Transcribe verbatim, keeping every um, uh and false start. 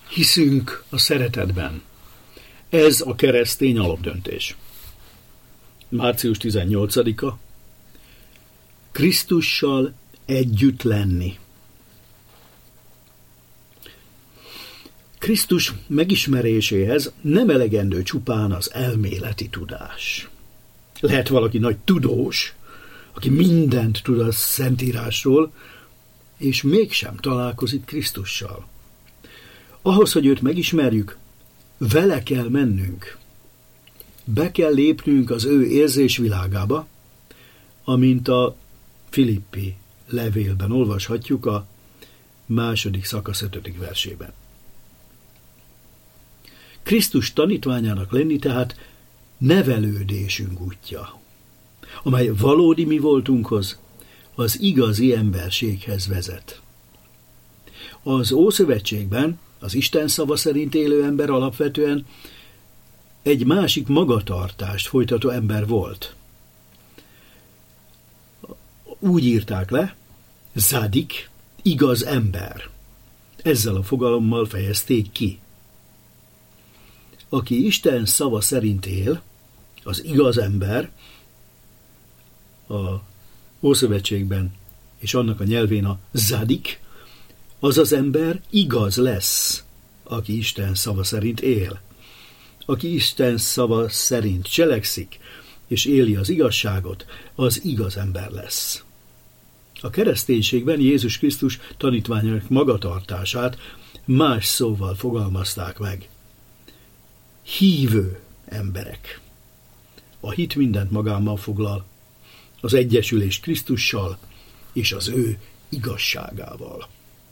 Hiszünk a szeretetben. Ez a keresztény alapdöntés. március tizennyolcadika. Krisztussal együtt lenni. Krisztus megismeréséhez nem elegendő csupán az elméleti tudás. Lehet valaki nagy tudós, aki mindent tud a Szentírásról, és mégsem találkozik Krisztussal. Ahhoz, hogy őt megismerjük, vele kell mennünk. Be kell lépnünk az ő érzésvilágába, amint a Filippi levélben olvashatjuk a második szakasz ötödik versében. Krisztus tanítványának lenni tehát nevelődésünk útja, amely valódi mi voltunkhoz, az igazi emberséghez vezet. Az Ószövetségben az Isten szava szerint élő ember alapvetően egy másik magatartást folytató ember volt. Úgy írták le, zádik, igaz ember. Ezzel a fogalommal fejezték ki. Aki Isten szava szerint él, az igaz ember, a Ószövetségben és annak a nyelvén a zádik, az az ember igaz lesz, aki Isten szava szerint él. Aki Isten szava szerint cselekszik, és éli az igazságot, az igaz ember lesz. A kereszténységben Jézus Krisztus tanítványának magatartását más szóval fogalmazták meg. Hívő emberek. A hit mindent magában foglal, az egyesülés Krisztussal és az ő igazságával.